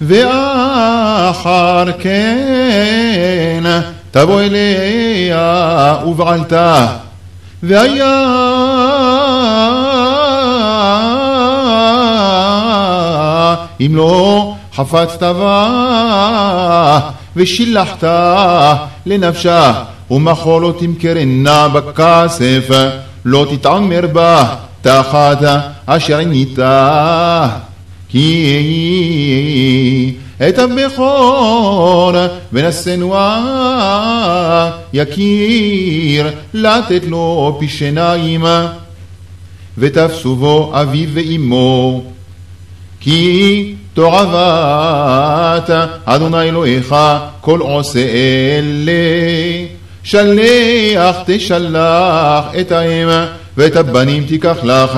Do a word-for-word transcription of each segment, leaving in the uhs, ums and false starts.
ואחר כן תבוא אליה ובעלתה, והיה אם לא חפצת בה ושילחת לנפשה, ומחול לא תמכרנה בכסף, לא תתעמר בה תחת אשר עניתה, כי את הבכור ונשנוה יכיר לתת לו פי שיניים, ותפסו בו אביו ואמו, כי תועבת אדוני אלוהיך כל עושה אלה. שלח תשלח את האם ואת הבנים תיקח לך,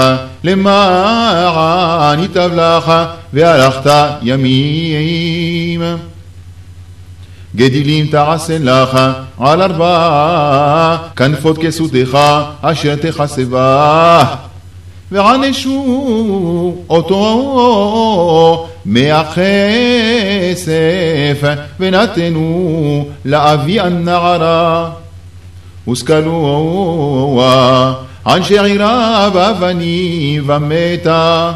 למען ייטב לך והלכת ימים. גדילים תעשה לך על ארבע כנפות כסותך אשר תכסה בה, וענשו אותו מהכסף ונתנו לאבי הנערה, וסקלו ען שעירה באבנים ומתה.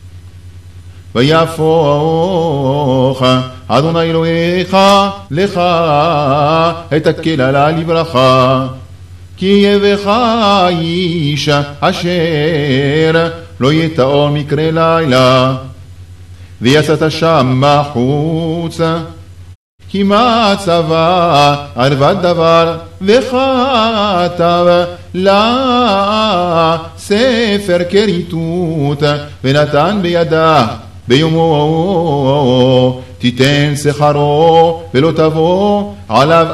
ויהפוך אדוני אלוהיך לך את הקללה לברכה, כי יבך איש אשר לא יטעור מקרה לילה. ויצאת שם מחוץ, כי מצבה ערבת דבר, וכתב לה ספר כריתות, ונתן בידה ביומו תיתן שכרו, ולא תבוא עליו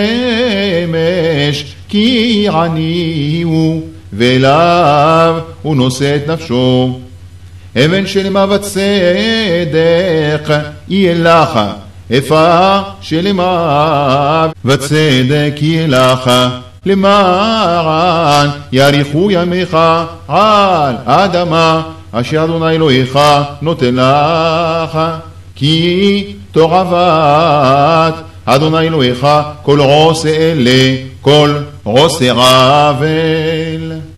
השמש, כי עני הוא ואליו הוא נושא את נפשו. אבן שלמה וצדק יהיה לך, אפה שלמה וצדק יהיה לך, למען יאריכו ימיך על האדמה אשר אדוני אלוהיך נותן לך, כי תועבת אדוני אלוהיך כל עושה אלה, כל עושה עוול.